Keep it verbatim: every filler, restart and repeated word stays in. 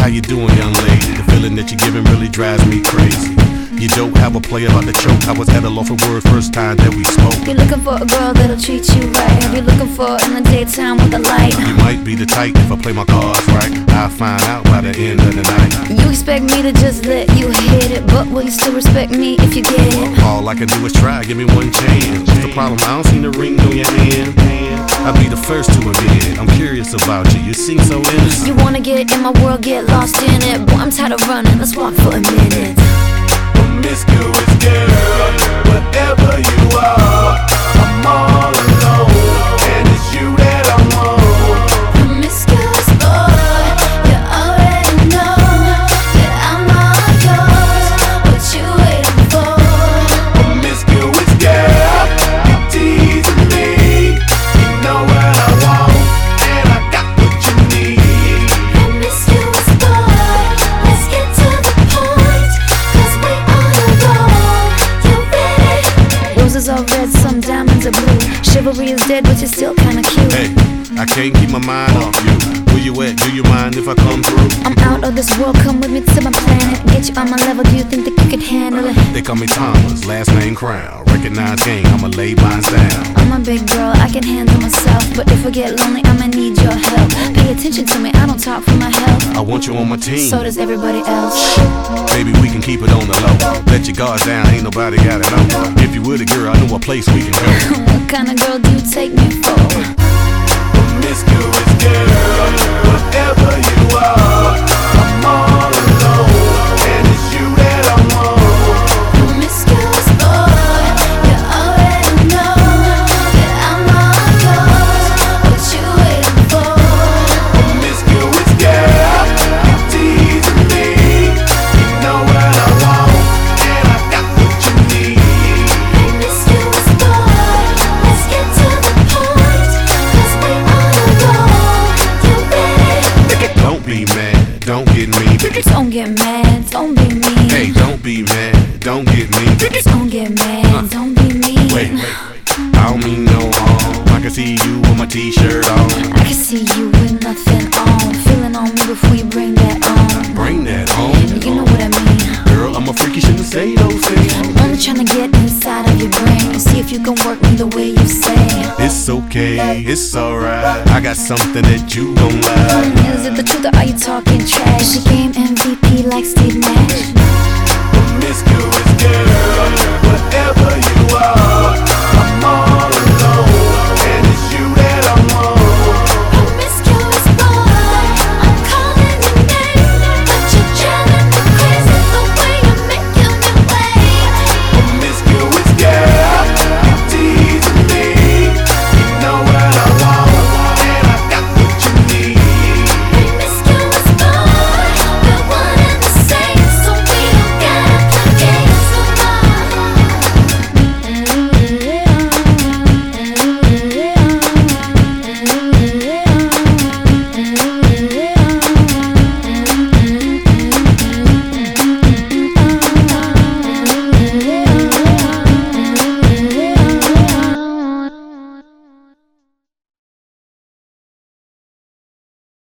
How you doing, young lady? The feeling that you're giving really drives me crazy. You don't have a play about the choke. I was at a loss for words first time that we spoke. You're looking for a girl that'll treat you right. You're looking for in the daytime with a light. You might be the type if I play my cards right. I'll find out by the end of the night. You expect me to just let you hit it, but will you still respect me if you get it? All I can do is try, give me one chance. What's the problem? I don't see the ring on your hand. I'll be the first to admit. I'm curious about you, you seem so innocent. You wanna get in my world, get lost in it. Boy, I'm tired of running, let's walk for a minute. Promiscuous girl, whatever you are, I'm all alone, and it's you that I want. Promiscuous boy, you already know that I'm all yours. What you waiting for? Promiscuous girl, you teasing me. You know what I want, and I got what you need. Promiscuous boy, let's get to the point, 'cause we on the road. You ready? Roses are red, some diamonds are blue. Chivalry is dead, but you're still kinda cute. Hey, I can't keep my mind off you. Where you at? Do you mind if I come through? I'm out of this world, come with me to my planet. Get you on my level, do you think that you can handle it? They call me Thomas, last name Crown. Recognize game, I'ma lay mine down. I'm a big girl, I can handle myself. But if I get lonely, I'ma need your help. Pay attention to me, I don't talk for my health. I want you on my team. So does everybody else. Baby, we can keep it on the low. Let your guards down, ain't nobody got it on. If you were the girl, I know a place we can go. What kind of girl do you take me for? Promiscuous girl, whatever you are, I'm all alone, and it's you that I want. Promiscuous boy, you already know that I'm all yours. What you waiting for? Promiscuous girl, you teasing me. You know what I want, and I got what you need. Promiscuous boy, let's get to the point, 'cause we on the road. You ready? Don't be mad, don't get me. Don't get mad, don't be mean. Hey, don't be mad, don't get me. Don't get mad, don't be mean. Wait, wait, I don't mean no harm. I can see you with my t-shirt on. I can see you with nothing on. Feeling on me before you bring that on. Bring that home. You know what I mean. Girl, I'm a freak, you shouldn't say those things. I'm only trying to get inside of your brain and see if you can work me the way you say. It's okay, it's alright. I got something that you gon' like. Is it the truth